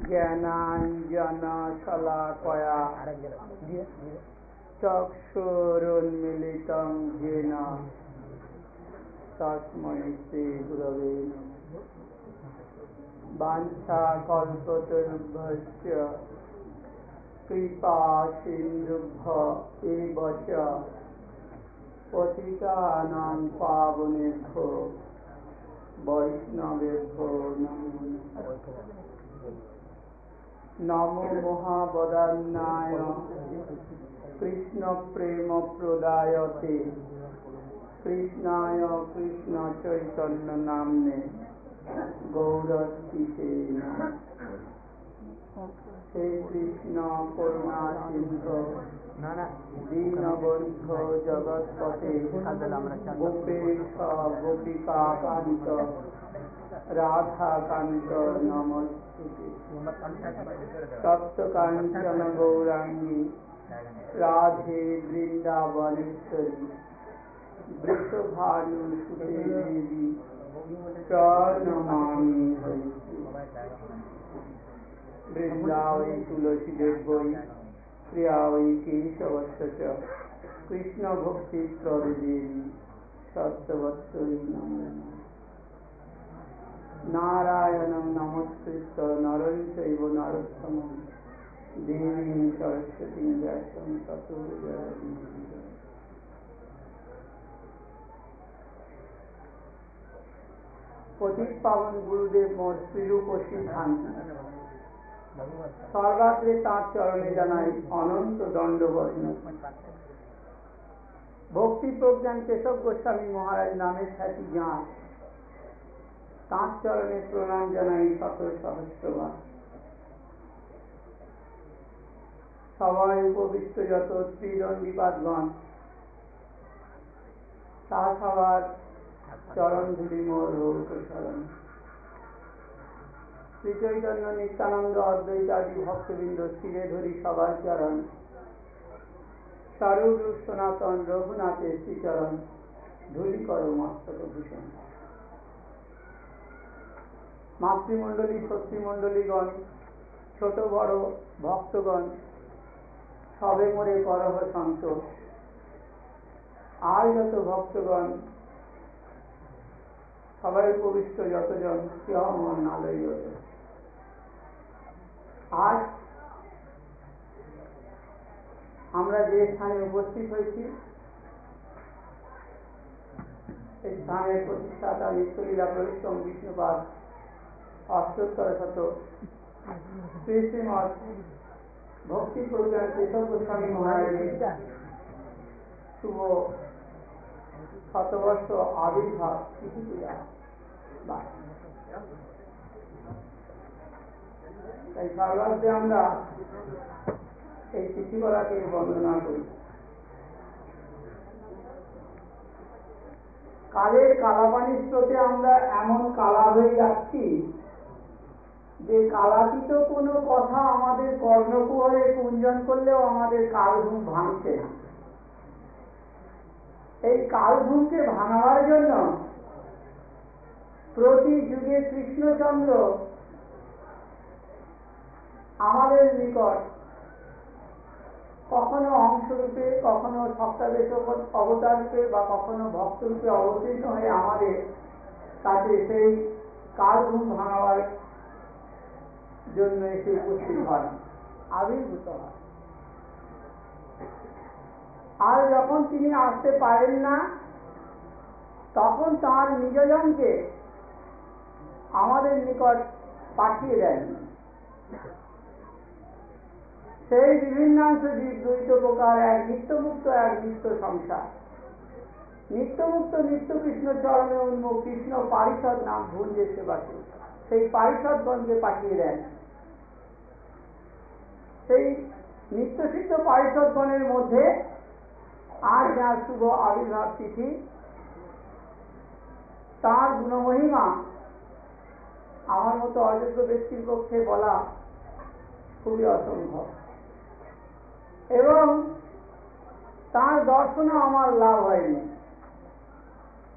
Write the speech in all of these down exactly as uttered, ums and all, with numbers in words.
জ্ঞানাঞ্জনশলাকয়া চক্ষুरुन्मीलितं येन तस्मै श्रीगुरवे नमः। वाञ्छाकल्पतरुभ्यश्च कृपासिन्धुभ्य एव च पतितानां पावनेभ्यो वैष्णवेभ्यो नमो नमो महावदन्नाय कृष्ण प्रेम प्रदायते कृष्णाय कृष्ण चैतन्य नाम्ने गौरस्तिते नमः। हे कृष्ण करुणा सिंधु दीनबन्धो जगत्पते गोपेश गोपिका कांत राधा कांत नमस्ते। सप्त कांचन गौरांगी राधे वृंदावनेश्वरी वृषभानुसुते देवी प्रणमामि हरिप्रिये। वृंदावै तुलसी देवै प्रिया वै केशवस्य च कृष्ण भक्ति प्रदेवी सत्यवत्सरी नमो नारायणं नमस्कृत्य नरं चैव नरोत्तमं देवीं सरस्वतीं व्यासं ततो जयमुदीरये। पतित पावन गुरुदेव मोर श्रीरूप सिद्धांत सर्वाग्रे तार चरणे जानाई अनंत दंडवत। भक्ति प्रज्ञान केशव गोस्वामी महाराज नामे ख्याति ज्ञान तार चरणे प्रणाम जानाई शत सहस्रबार। सबाई उपविष्ट যত त्रिदंडीपादगण তা সবার চরণ ধুলি মোর রৌদ্র শরণ। শ্রী চৈতন্য নিত্যানন্দ অদ্বৈতাদি ভক্তবৃন্দ শিরে ধরি সবার চরণ। স্বরূপ সনাতন রঘুনাথের শ্রীচরণ ধুলি করো মস্তক ভূষণ। মাতৃমণ্ডলী শত্রুমণ্ডলীগণ ছোট বড় ভক্তগণ সবে মোরে করহ সন্তোষ। আর যত ভক্তগণ সবাই উপবিষ্ট যতজন কেহ মন না লইল। আজ আমরা যে স্থানে উপস্থিত হয়েছি এই স্থানের প্রতিষ্ঠাতা নিত্যলীলা পরিশ্রম বিষ্ণুপাদ অষ্টোত্তর শত শ্রী শ্রীমৎ ভক্তি প্রজ্ঞান কেশব গোস্বামী মহারাজের শুভ শতবর্ষ আবির্ভাব তিথি পূজা। তাই সর্বাগ্রে আমরা এই তিথিকলাকে বন্দনা করি। কালের কালাপানির স্রোতে আমরা এমন কালা হয়ে যাচ্ছি যে কালাতীত কোনো কথা আমাদের কর্ণকুহরে কুঞ্জন করলেও আমাদের কালঘুম ভাঙছে না। এই কালঘুমকে ভাঙাবার জন্য প্রতি যুগে কৃষ্ণচন্দ্র আমাদের নিকট কখনো অংশরূপে কখনো সপ্তাদেশ অবতার রূপে বা কখনো ভক্তরূপে অবতীর্ণ হয়ে আমাদের কাছে সেই কালঘুম ভাঙাবার জন্য এসে উপস্থিত হয়, আবির্ভূত হয়। আর যখন তিনি আসতে পারেন না তখন তাঁর নিজজনকে আমাদের নিকট পাঠিয়ে দেন। সেই বিভিন্নাংশ জীব দ্বৈত প্রকার এক নিত্যমুক্ত এক নিত্য সংসার। নিত্যমুক্ত নিত্য কৃষ্ণ চরণে উন্মুখ কৃষ্ণ পারিষদ নাম ভুঞ্জে সেবাসী সেই পারিষদগণকে পাঠিয়ে দেন। সেই নিত্যসিদ্ধ পারিষদগণের মধ্যে আজ যার শুভ আবির্ভাব তিথি, তাঁর গুণমহিমা আমার মতো অযোগ্য ব্যক্তির পক্ষে বলা খুবই অসম্ভব, এবং তাঁর দর্শনও আমার লাভ হয়নি।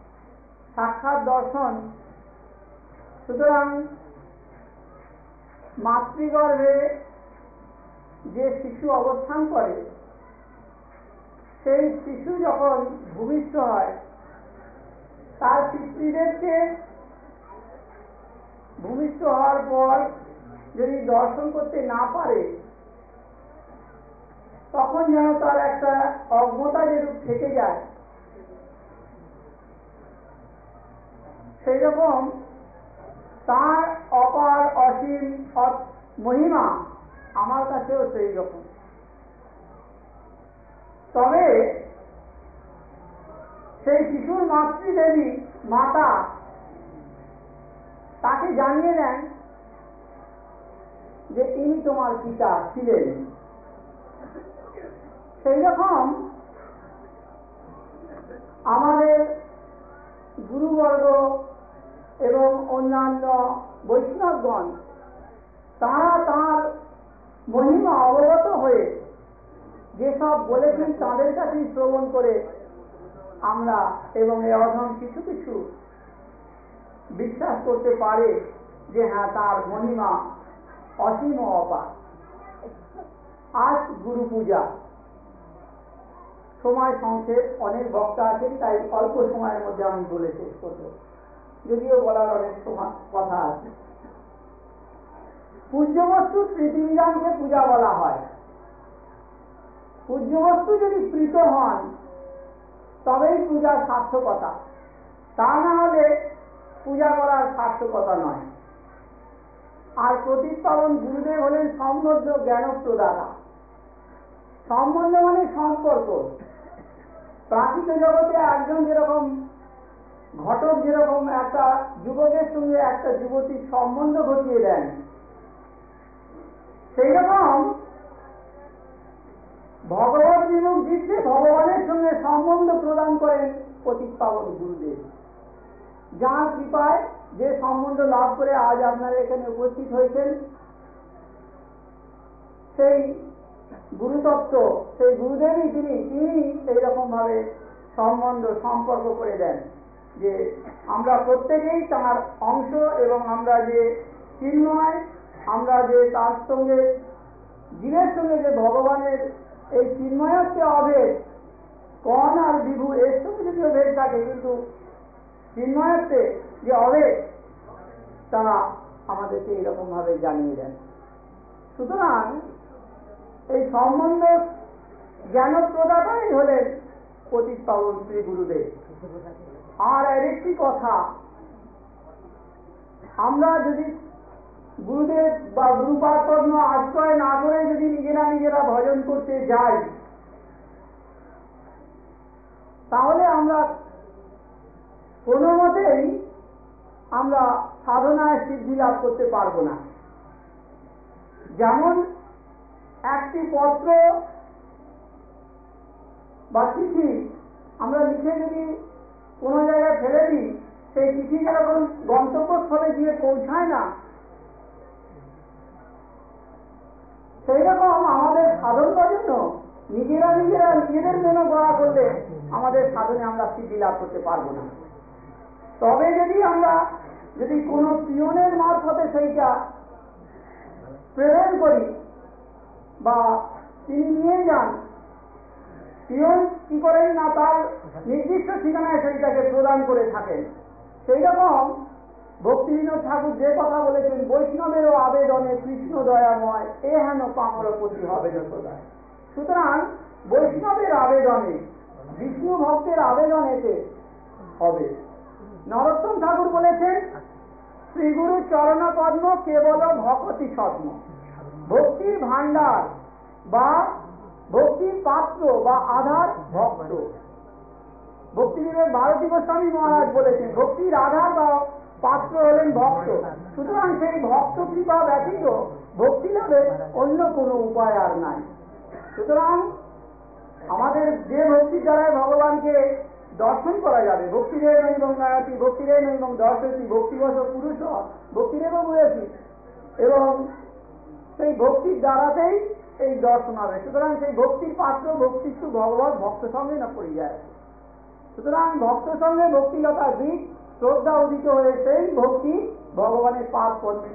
সাক্ষাৎ দর্শন সুতরাং মাতৃগর্ভে যে শিশু অবস্থান করে, সেই শিশু যখন ভূমিষ্ঠ হয়, তার পিতৃদেবকে ভূমিষ্ঠ হওয়ার পর যদি দর্শন করতে না পারে, তখন যেন তার একটা অজ্ঞতা যেরূপ থেকে যায়, সেই রকম তার অপার অসীম মহিমা আমার কাছেও সেই রকম। তবে সেই শিশুর মাতৃদেবী মাতা তাকে জানিয়ে দেন যে ইনি তোমার পিতা ছিলেন। সেই রকম আমাদের গুরুবর্গ এবং অন্যান্য বৈষ্ণবগণ তারা তাঁর মহিমা অবগত হয়ে যেসব বলেছেন তাদের কাছেই শ্রবণ করে আমরা এবং এই অধম কিছু কিছু বিশ্বাস করতে পারে যে হ্যাঁ, তার মহিমা অসীম অপার। আজ গুরু পূজা, সময় সংক্ষেপ, অনেক বক্তা আছেন, তাই অল্প সময়ের মধ্যে আমি বলে শেষ করব, যদিও বলার অনেক সময় কথা আছে। পূজ্যবস্তু প্রীতিবিধানকে পূজা বলা হয়। পূজ্যবস্তু যদি প্রীত হন তবেই পূজার সার্থকতা, তা না হলে পূজা করার সার্থকতা নয়। আর প্রতিপালন গুরুদেব হলেন সম্বন্ধ জ্ঞান প্রদাতা। সম্বন্ধ মানে সম্পর্ক। প্রাকৃত জগতে একজন যেরকম ঘটক যেরকম একটা যুবকের সঙ্গে একটা যুবতীর সম্বন্ধ ঘটিয়ে দেন, সেই রকম ভগবত বিমুখ জীবকে ভগবানের সঙ্গে সম্বন্ধ প্রদান করেন প্রতিপালন গুরুদেব, যার কৃপায় যে সম্বন্ধ লাভ করে আজ আপনারা এখানে উপস্থিত হয়েছেন। সেই গুরুতত্ত্ব, সেই গুরুদেবই তিনি তিনি এইরকম ভাবে সম্বন্ধ সম্পর্ক করে দেন যে আমরা প্রত্যেকেই তার অংশ, এবং আমরা যে চিন্ময়, আমরা যে তার সঙ্গে জীবের সঙ্গে যে ভগবানের এই চিন্ময়ত্বে অভেদ, কণ আর বিভু এর সঙ্গে যদিও ভেদ থাকে, কিন্তু চিন্ময়ত্বে যে অভেদ তারা আমাদেরকে এইরকম ভাবে জানিয়ে দেন। সুতরাং এই সম্বন্ধ জ্ঞান প্রদাতাই হলেন প্রতিপালন শ্রী গুরুদেব। আর আরেকটি কথা, আমরা যদি গুরুদেব বা গুরুপাদ পদ্ম আশ্রয় না করে যদি নিজেরা নিজেরা ভজন করতে যাই, তাহলে আমরা কোনো মতেই আমরা সাধনায় সিদ্ধি লাভ করতে পারবো না। যেমন একটি পত্র বা চিঠি আমরা লিখে যদি কোনো জায়গায় ফেলে দিই, সেই চিঠি যেরকম গন্তব্যস্থলে গিয়ে পৌঁছায় না, সেই রকম আমাদের সাধন জন্য নিজেরা নিজেরা নিজেদের জন্য গড়া করলে আমাদের সাধনে আমরা সিদ্ধি লাভ করতে পারবো না। তবে যদি আমরা যদি কোনো পিয়নের মারফতে সেইটা প্রেরণ করি বা তিনি নিয়ে যান, পিয়ন কি করেন না তার নির্দিষ্ট ঠিকানায় সেইটাকে প্রদান করে থাকেন। সেই রকম ভক্তিবিনোদ ঠাকুর যে কথা বলেছেন, বৈষ্ণবেরও আবেদনে কৃষ্ণ দয়াময়, এ হেন পামরপতি হবে যতদায়। সুতরাং বৈষ্ণবের আবেদনে, বিষ্ণু ভক্তের আবেদনেতে হবে। নরোত্তম ঠাকুর বলেছেন, শ্রীগুরু চরণ পদ্ম কেবল ভকতি ছদ্ম। ভক্তির ভান্ডার বা ভক্তির পাত্র বা আধার ভক্ত। ভক্তিবিনোদ ভারতী গোস্বামী মহারাজ বলেছেন, ভক্তির আধার বা পাত্র হলেন ভক্ত। সুতরাং সেই ভক্ত কৃপা ব্যতীত ভক্তি লাভের অন্য কোনো উপায় আর নাই। সুতরাং আমাদের যে ভক্তির দ্বারায় ভগবানকে দর্শন করা যাবে, ভক্তিরেব এবং নয়তি, ভক্তিরেব এবং দর্শতি, ভক্তিবশ পুরুষ ভক্তিরেব বলেছি, এবং সেই ভক্তির দ্বারাতেই এই দর্শন হবে। সুতরাং সেই ভক্তির পাত্র ভক্তিষ্ঠ ভগবান ভক্ত সঙ্গে না পড়ে যায়। সুতরাং ভক্ত সঙ্গে ভক্তিলতা দিক শ্রদ্ধা উদিত হয়ে সেই ভক্তি ভগবানের পাদ পদ্মে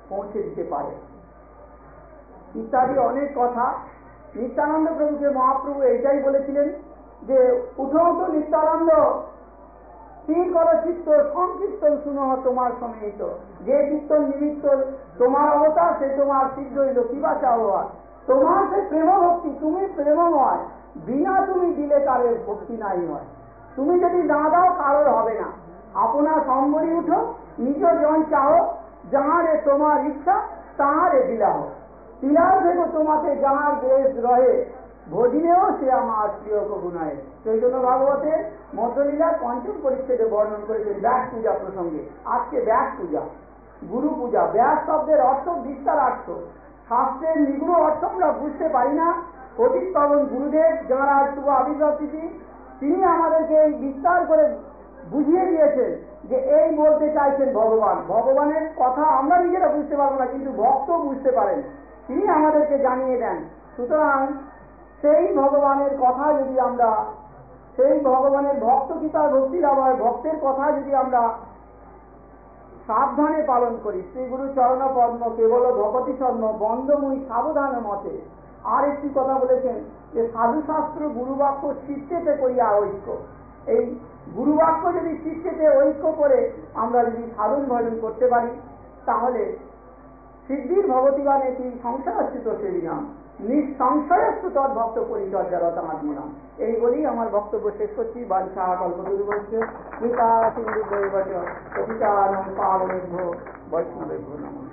পৌঁছে দিতে পারে ইত্যাদি অনেক কথা। নিত্যানন্দ প্রভুকে মহাপ্রভু এইটাই বলেছিলেন যে উঠো উঠো নিত্যানন্দ, স্থির করো চিত্ত, সংকীর্তন শুনো তোমার সমেত, যে কীর্তন নিমিত্ত তোমার অবতার সে তোমার সিদ্ধ হইল কিবা চাও আর, তোমার সে প্রেম ভক্তি, তুমি প্রেমময়, বিনা তুমি দিলে কারের ভক্তি নাই হয়, তুমি যদি না দাও কারোর হবে না, আপনার সম্বরী উঠো, নিজ জন চাও, যাহারে তোমার ইচ্ছা তাহারে দিলাহ, তিলাও থেকে তোমাকে যাহার দেশ রহে, ভজিনেও সে আমার প্রিয় কবুনায়। চৈতন্য ভাগবতের মধ্যলীলার পঞ্চম পরিচ্ছেদে বর্ণন করেছেন ব্যাস পূজা প্রসঙ্গে। আজকে ব্যাস পূজা, গুরু পূজা। ব্যাস শব্দের অর্থ বিস্তারার্থ, শাস্ত্রের নিগুড় অর্থ আমরা বুঝতে পারি না। পতিত পাবন গুরুদেব যাঁরা শুভ আবির্ভাব তিথি, তিনি আমাদেরকে এই বিস্তার করে বুঝিয়ে দিয়েছেন যে এই বলতে চাইছেন ভগবান। ভগবানের কথা আমরা নিজেরা বুঝতে পারবো না, কিন্তু ভক্ত বুঝতে পারেন, তিনি আমাদেরকে জানিয়ে দেন। সুতরাং সেই ভগবানের কথা যদি আমরা, সেই ভগবানের ভক্ত কি তার ভক্তি লাভ হয়, ভক্তের কথা যদি আমরা সাবধানে পালন করি, শ্রী গুরু চরণ পদ্ম কেবল ভগতি শর্ম বন্ধমুই সাবধান মতে। আর একটি কথা বলেছেন যে সাধুশাস্ত্র গুরুবাক্য চিত্তেতে করিয়া ঐক্য। এই গুরুবাক্য যদি চিত্তেতে ঐক্য করে আমরা যদি সাধন ভজন করতে পারি, তাহলে সিদ্ধির ভগবতীবান এটি সংসারস্থিত সেই নাম, নিঃসংশয়স্তু তদ্ভক্ত পরিচর্যারত আত্মনাম। এই বলেই আমার বক্তব্য শেষ করছি। বাঞ্ছা কল্পতরুভ্যশ্চ কৃপা সিন্ধুভ্যেব চ পতিতানাং পাবনেভ্যো বৈষ্ণবেভ্যো নমঃ।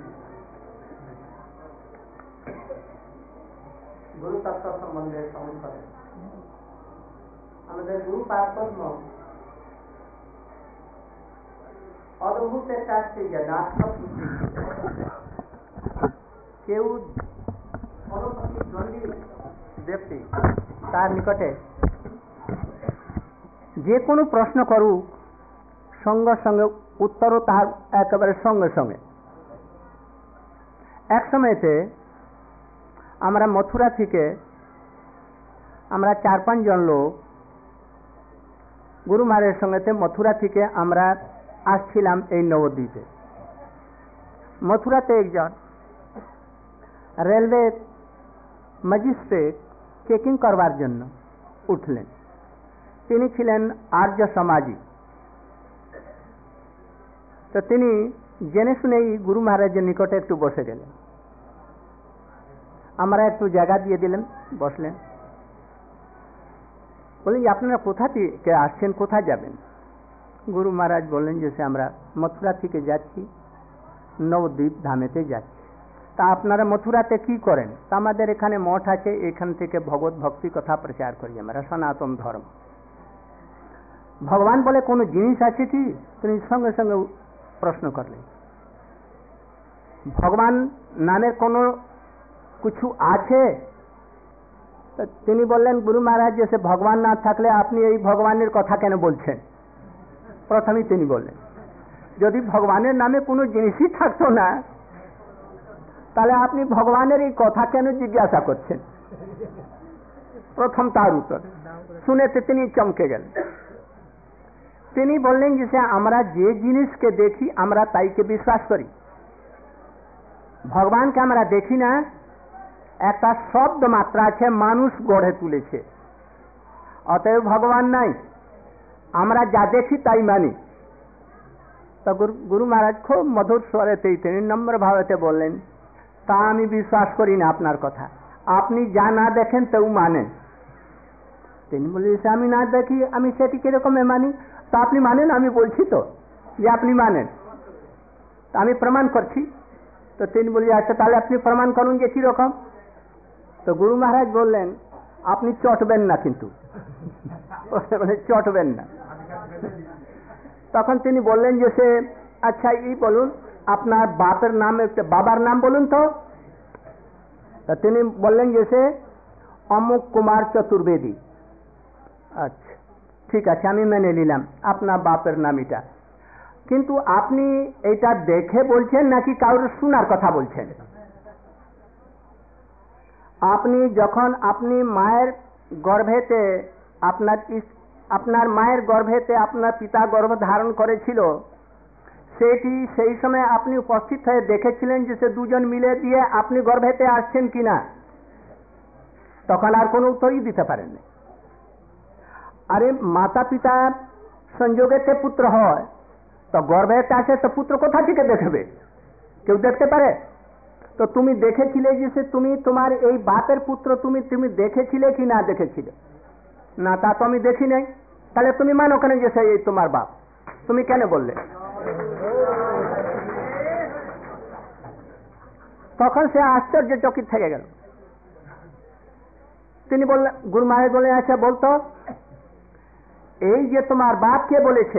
গুরু তত্ত্ব সম্বন্ধে শ্রবণ করেন। আমাদের গুরু পাদপদ্ম অদ্ভুত একটা কেউ ব্যক্তি তার নিকটে যে কোনো প্রশ্ন করুক, সঙ্গে সঙ্গে উত্তরও তার একেবারে সঙ্গে সঙ্গে। এক সময়তে আমরা মথুরা থেকে আমরা চার পাঁচজন লোক গুরু মহারাজের সঙ্গেতে মথুরা থেকে আমরা আসছিলাম এই নবদ্বীপে। মথুরাতে একজন রেলওয়ে ম্যাজিস্ট্রেট চেকিং করবার জন্য উঠলেন। তিনি ছিলেন আর্য সমাজী। তো তিনি জেনে শুনেই গুরু মহারাজের নিকটে একটু বসে গেলেন। আমরা একটু জায়গা দিয়ে দিলেন, বসলেন। বললেন আপনারা কোথা থেকে আসছেন, কোথায় যাবেন? গুরু মহারাজ বললেন যে আমরা মথুরা থেকে যাচ্ছি, নবদ্বীপ ধামেতে যাচ্ছি। তা আপনারা মথুরাতে কি করেন? তা আমাদের এখানে মঠ আছে, এখান থেকে ভগবত ভক্তি কথা প্রচার করি আমরা, সনাতন ধর্ম। ভগবান বলে কোনো জিনিস আছে কি? তিনি সঙ্গে সঙ্গে প্রশ্ন করলেন ভগবান নামের কোনো কিছু আছে? তিনি বললেন গুরু মহারাজ যে ভগবান না থাকলে আপনি এই ভগবানের কথা কেন বলছেন? প্রথমেই তিনি বললেন যদি ভগবানের নামে কোনো জিনিসই থাকতো না, তাহলে আপনি ভগবানের এই কথা কেন জিজ্ঞাসা করছেন? প্রথম তার উত্তর শুনেতে তিনি চমকে গেলেন। তিনি বললেন যে আমরা যে জিনিসকে দেখি আমরা তাইকে বিশ্বাস করি, ভগবানকে আমরা দেখি না। একটা শব্দ মাত্রা আছে, মানুষ গড়ে তুলেছে, অতএব ভগবান নাই। আমরা যা দেখি তাই মানি। তা গুরু মহারাজ খুব মধুর স্বরেতেই তিনি নম্র ভাবেতে বললেন তা আমি বিশ্বাস করি না আপনার কথা, আপনি যা না দেখেন তাও মানেন। তিনি বললেন আমি না দেখি আমি সেটি কিরকম মানি? তা আপনি মানেন? আমি বলছি তো যে আপনি মানেন, আমি প্রমাণ করছি। তো তিনি বললেন আচ্ছা তাহলে আপনি প্রমাণ করুন যে কিরকম। তো গুরু মহারাজ বললেন আপনি চটবেন না, কিন্তু চটবেন না। তখন তিনি বললেন যে সে আচ্ছা এই বলুন আপনার বাপের নাম, বাবার নাম বলুন তো। তিনি বললেন যে সে অমুক কুমার চতুর্বেদী। আচ্ছা ঠিক আছে, আমি মেনে নিলাম আপনার বাপের নাম এটা, কিন্তু আপনি এটা দেখে বলছেন নাকি কারোর শোনার কথা বলছেন? আপনি যখন আপনি মায়ের গর্ভেতে আপনার আপনার মায়ের গর্ভেতে আপনার পিতা গর্ভ ধারণ করেছিল, সেটি সেই সময় আপনি উপস্থিত হয়ে দেখেছিলেন যে সে দুজন মিলে দিয়ে আপনি গর্ভেতে আসছেন কিনা? তখন আর কোনো উত্তরই দিতে পারেননি। আরে মাতা পিতার সংযোগেতে পুত্র হয়, তো গর্ভেতে আসে তো পুত্র কোথা থেকে দেখবে? কেউ দেখতে পারে? তো তুমি দেখেছিলে যে সে তুমি তোমার এই বাপের পুত্র তুমি তুমি দেখেছিলে কি না দেখেছিলে? না, তা তো আমি দেখি নাই। তাহলে তুমি মানো কেন যে সেই তোমার বাপ? তুমি কেন বললে? তখন সে আশ্চর্যচকিত থেকে গেল। তিনি বললেন, গুরু মহারাজ বলে, আচ্ছা বলতো, এই যে তোমার বাপ কে বলেছে?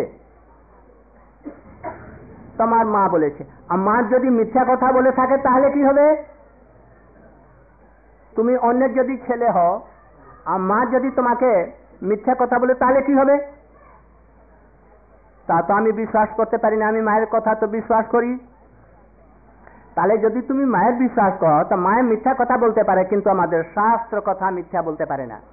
তোমার মা বলেছে। আর মা যদি মিথ্যা কথা বলে থাকে তাহলে কি হবে? তুমি অন্যের যদি ছেলে হও আর মা যদি তোমাকে মিথ্যা কথা বলে তাহলে কি হবে? তা তো আমি বিশ্বাস করতে পারি না, আমি মায়ের কথা তো বিশ্বাস করি। তাহলে যদি তুমি মায়ের বিশ্বাস করো তো মায়ের মিথ্যা কথা বলতে পারে, কিন্তু আমাদের শাস্ত্র কথা মিথ্যা বলতে পারে না।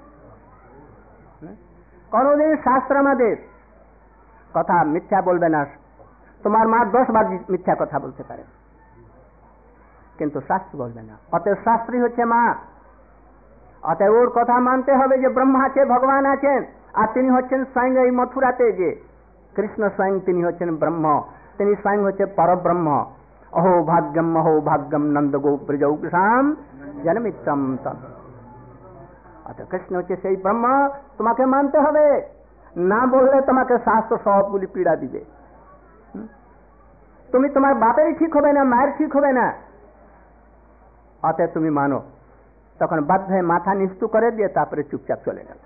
কোনদিন শাস্ত্র আমাদের কথা মিথ্যা বলবে না। তোমার মা দশ বার মিথ্যা কথা বলতে পারে, কিন্তু শাস্ত্র বলবে না। অতএব শাস্ত্রী হচ্ছে মা। অতএব ওর কথা মানতে হবে যে ব্রহ্মা আছে, ভগবান আছেন, আর তিনি হচ্ছেন স্বয়ং এই মথুরাতে যে কৃষ্ণ স্বয়ং তিনি হচ্ছেন ব্রহ্ম, তিনি স্বয়ং হচ্ছে পরব্রহ্ম। অহো ভাগ্যম অহো ভাগ্যম নন্দ গো ব্রজৌষাম জনমিত্রম তম। অতএব কৃষ্ণ হচ্ছে সেই ব্রহ্ম, তোমাকে মানতে হবে। না বললে তোমাকে শাস্ত্র সবগুলি পীড়া দিবে। তুমি তোমার বাপেরই ঠিক হবে না, মায়ের ঠিক হবে না। অতএব তুমি মানো। তখন বাধ্য হয়ে মাথা নিচু করে দিয়ে তারপরে চুপচাপ চলে গেল।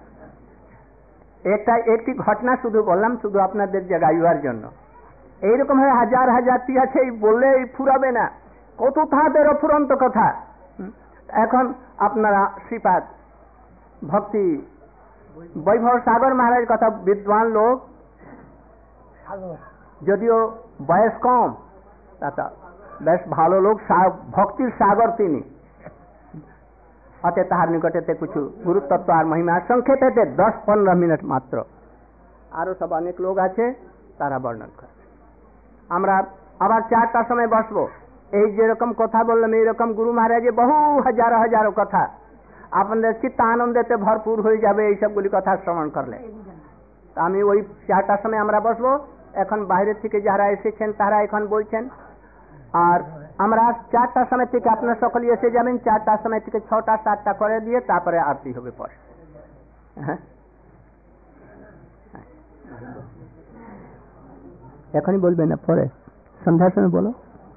একটা একটি ঘটনা শুধু বললাম, শুধু আপনাদের জাগাইবার জন্য। এইরকম ভাবে হাজার হাজারটি আছে, বললে ফুরাবে না, কত তাহাদের অফুরন্ত কথা। এখন আপনারা শ্রীপাদ ভক্তি বৈভব সাগর মহারাজ কথা, বিদ্বান লোক, যদিও বয়স কম, তা বেশ ভালো লোক, ভক্তির সাগর তিনি। অতএব তাহার নিকটেতে কিছু গুরুতত্ত্ব আর মহিমা সংক্ষেপেতে দশ পনেরো মিনিট মাত্র, আরো সব অনেক লোক আছে তারা বর্ণন করে। আমরা আবার চারটার সময় বসবো। এই যেরকম কথা বললাম এইরকম গুরু মহারাজের বহু হাজারো হাজারো কথা আপনাদের চিত্ত আনন্দেতে ভরপুর হয়ে যাবে এই সবগুলি কথা শ্রবণ করলে। আমি ওই চারটার সময় আমরা বসবো। এখন বাইরের থেকে যারা এসেছেন তারা এখন বলছেন, আর আমরা চারটার সময় থেকে আপনারা সকলে এসে যাবেন। চারটার সময় থেকে ছটা সাতটা করে দিয়ে তারপরে আরতি হবে পরে। হ্যাঁ, এখনই বলবেন না, পরে সন্ধ্যার সময় বলো।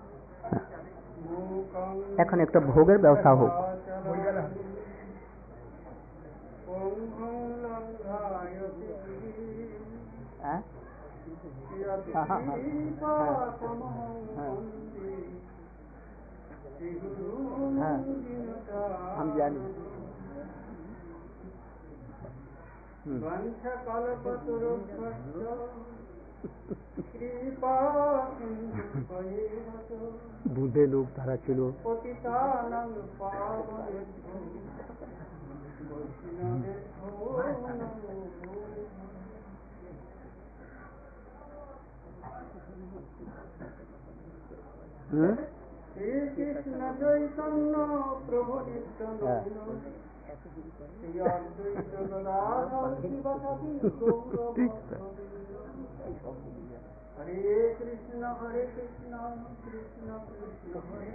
এখন একটা ভোগের ব্যবস্থা হোক। হ্যাঁ, হ্যাঁ, हम जानी। বুদ্ধে লোক তারা ছিল। শ্রী কৃষ্ণ চৈতন্য প্রভু নিত্যানন্দ শ্রী অদ্বৈত গদাধর শিবসাদি গৌর। হরে কৃষ্ণ হরে কৃষ্ণ কৃষ্ণ কৃষ্ণ হরে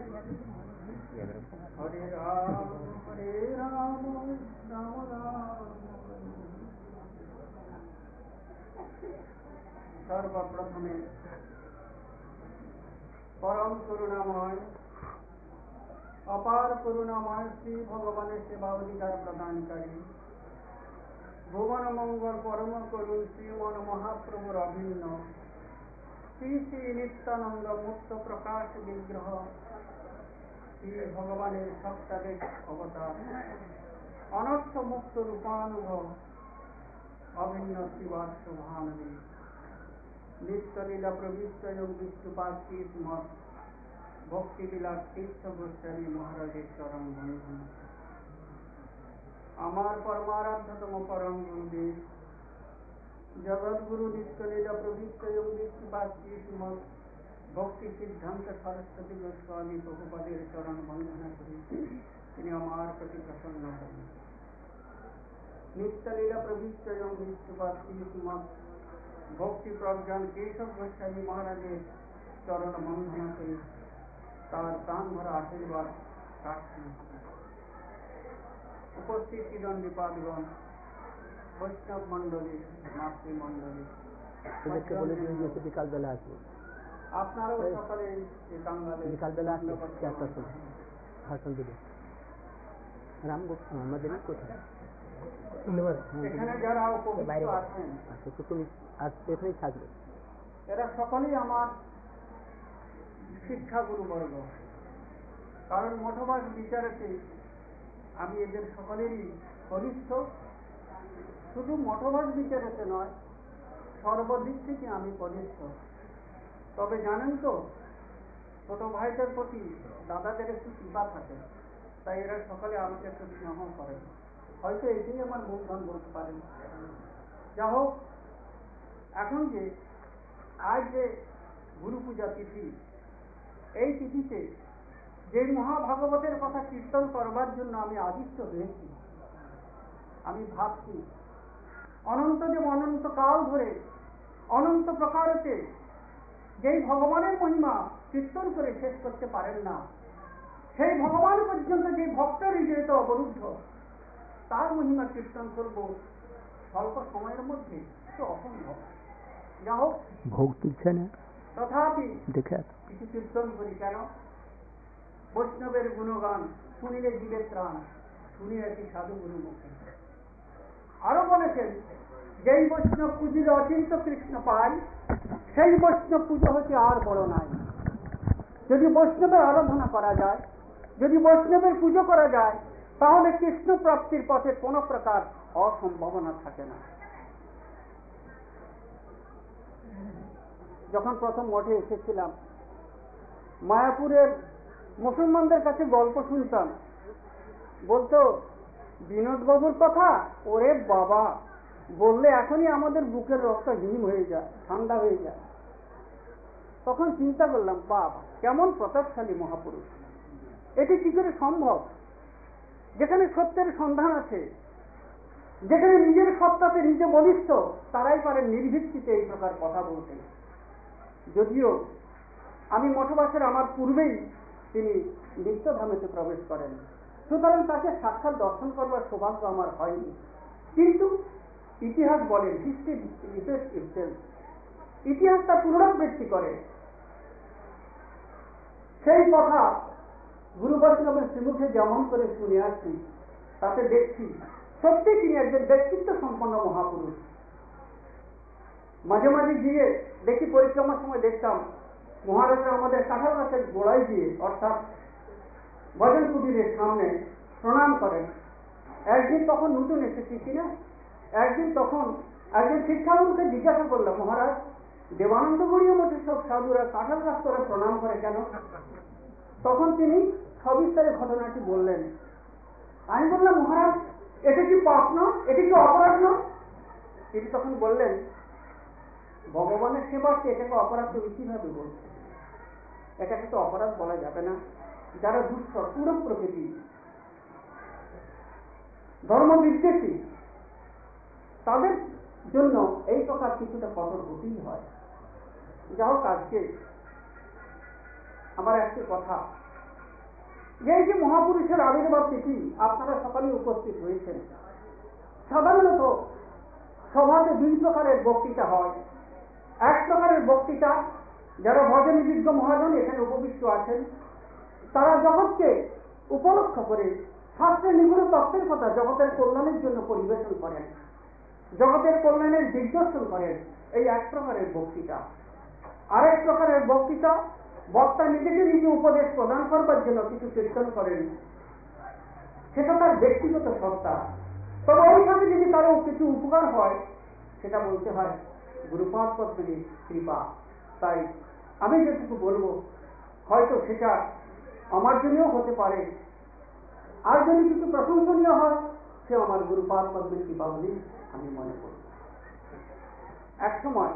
হরে রাম হরে রাম রাম রাম। সর্বপ্রথমে পরম করুণাময় অপার করুণাময় শ্রী ভগবানের সেবা অধিকার প্রদানকারী ভুবন মঙ্গল পরম করুণ শ্রীমন মহাপ্রভুর অভিন্ন শ্রী শ্রী নিত্যানন্দ মুক্ত প্রকাশ বিগ্রহ শ্রী ভগবানের সপ্তাধিক অবতার অনর্থ মুক্ত রূপানুভব অভিন্ন শিবার্থ ভানবী নিত্যলীলা প্রবিষ্ট যোগ বিষ্ণুপাদ মত ভক্তি লীলা তীর্থ গোস্বামী মহারাজের চরণ বন্ধন। আমার পরমারাধ্যতম পরম গুরুদেব জগৎগুরু নিত্যলীলা প্রভৃত্য যোগীবাদ শ্রীমৎ ভক্তি সিদ্ধান্ত সরস্বতী গোস্বামী প্রভুপাদের চরণ বন্দনা করি, তিনি আমার প্রতি প্রসন্ন হন। নিত্যলীলা প্রভৃত্য যোগীবাদ শ্রীমৎ ভক্তি প্রজ্ঞান কেশব গোস্বামী মহারাজের চরণ বন্দনা করি, তার প্রাণ ভরা আশীর্বাদ প্রার্থনা করি। উপস্থিত দ্বিদণ্ডীপাদগণ, বৈষ্ণব মন্ডলী, মাতৃমন্ডলী, বিকালবেলা আসবে, আপনারাও সকালে বিকালবেলা আসবে, চারটার সময় ভাষণ দেবে। রামগুপ্ত আমাদের কোথায় এখানে যারা উপস্থিত আছেন, আচ্ছা তুমি আজ এখানেই থাকবে। এরা সকলেই আমার শিক্ষাগুরু বর্গ, কারণ মঠবাস বিচারেতে আমি এদের সকলেরই কনিষ্ঠ। শুধু মঠবাস বিচারেতে নয়, সর্বদিক থেকে আমি কনিষ্ঠ। তবে জানেন তো, ছোট ভাইদের প্রতি দাদাদের একটু কৃপা থাকে, তাই এরা সকলে আমাকে একটু স্নেহ করেন। হয়তো এটাই আমার মূলধন বলতে পারেন। যা হোক, এখন যে আজ যে গুরু পূজা তিথি, এই তিথিতে যে মহাভাগবতের কথা কীর্তন করবার জন্য আমি আদিষ্ট হয়েছি, আমি ভাবছি অনন্তদেব অনন্তকাল ধরে অনন্ত প্রকারেতে যেই ভগবানের মহিমা কীর্তন করে শেষ করতে পারেন না, সেই ভগবান পর্যন্ত যে ভক্তের হৃদয়ত অবরুদ্ধ, তার মহিমা কীর্তন করব স্বল্প সময়ের মধ্যে, তো অসম্ভব। যা হোক, ভোগ তুলছে না, তথাপি দেখে কিছু কীর্তন করি। কেন? বৈষ্ণবের গুণগান শুনিলে জীবের ত্রাণ, শুনিয়াছি সাধু গুরু মুখে। আরো বলেছেন, যেই বৈষ্ণব পুজিলে অচিন্ত কৃষ্ণ পায়, সেই বৈষ্ণব পুজো হচ্ছে আর বড় নাই। যদি বৈষ্ণবের আরাধনা করা যায়, যদি বৈষ্ণবের পুজো করা যায়, তাহলে কৃষ্ণ প্রাপ্তির পথে কোন প্রকার অসম্ভাবনা থাকে না। যখন প্রথম মঠে এসেছিলাম, মায়াপুরের মুসলমানদের কাছে গল্প শুনতাম। বলতো, বিনোদ বাবুর কথা, ওরে বাবা, বললে এখনই আমাদের বুকের রক্ত হিম হয়ে যায়, ঠান্ডা হয়ে যায়। তখন চিন্তা করলাম, বাবা কেমন প্রতাপশালী মহাপুরুষ, এটি কি করে সম্ভব? যেখানে সত্যের সন্ধান আছে, যেখানে নিজের সত্তাতে নিজে বলিষ্ঠ, তারাই পারেন নির্ভিত্তিতে এই প্রকার কথা বলতে। যদিও আমি মঠবাসের আমার পূর্বেই তিনি নিত্যধামেতে প্রবেশ করেন, সুতরাং তাকে সাক্ষাৎ দর্শন করবার সৌভাগ্য আমার হয়নি। কিন্তু ইতিহাস বলে, হিস্ট্রি রিপিটস ইটসেলফ, ইতিহাস তার পুনরাবৃত্তি করে। সেই কথা গুরু বৈষ্ণবের শ্রীমুখে যেমন করে শুনে আসছি, তাতে দেখছি সত্যি তিনি একজন ব্যক্তিত্ব সম্পন্ন মহাপুরুষ। মাঝে মাঝে গিয়ে দেখি, পরিক্রমার সময় দেখতাম মহারাজরা আমাদের কাঁঠাল গাছের গোড়ায় গিয়ে, অর্থাৎ ভজন কুটিরের সামনে প্রণাম করেন। একদিন তখন নতুন এসেছি কিনা, একদিন তখন একজন শিক্ষাগুরুকে জিজ্ঞাসা করলাম, মহারাজ, দেবানন্দ গড়িয়া মঠে সব সাধুরা কাঁঠাল গাছ করে প্রণাম করে কেন? তখন তিনি সবিস্তারে ঘটনাটি বললেন। আমি বললাম, মহারাজ, এটা কি পাপ নয়, এটা কি অপরাধ নয়? তিনি তখন বললেন, ভগবানের সেবাকে এটাকে অপরাধ তো কিভাবে বলছে? এটাকে তো অপরাধ বলা যাবে না। যারা দুষ্ট পুরো প্রকৃতি ধর্ম বিদ্বেষী, তাদের জন্য এই প্রকার কিছুটা কঠোর হতেই হয়। যা হোক, আজকে আমার একটি কথা, যে যে মহাপুরুষের আবির্ভাব তিথি আপনারা সকালে উপস্থিত হয়েছেন, সাধারণত সভাতে দুই প্রকারের বক্তৃতা হয়। এক প্রকারের বক্তৃতা যারা ভজনবিজ্ঞ মহাজন এখানে উপবিষ্ট আছেন, তারা জগৎকে উপলক্ষ করে শাস্ত্রের নিগুড় তত্ত্বের কথা জগতের কল্যাণের জন্য পরিবেশন করেন, জগতের কল্যাণের দিগদর্শন করেন। এই এক প্রকারের বক্তৃতা। আরেক প্রকারের বক্তৃতা, বক্তা নিজেকে নিজে উপদেশ প্রদান করবার জন্য কিছু কীর্তন করেন, সেটা তার ব্যক্তিগত সত্তা। তবে ওই সাথে যদি কারো কিছু উপকার হয়, সেটা বলতে হয় গুরুপাদ পদ্মের কৃপা। তাই আমি যেটুকু বলবো, হয়তো সেটা আমার জন্যও হতে পারে, আর যদি কিছু প্রশংসনীয় হয়, সে আমার গুরুপাদ পদ্মের কৃপা বলেই আমি মনে করি। এক সময়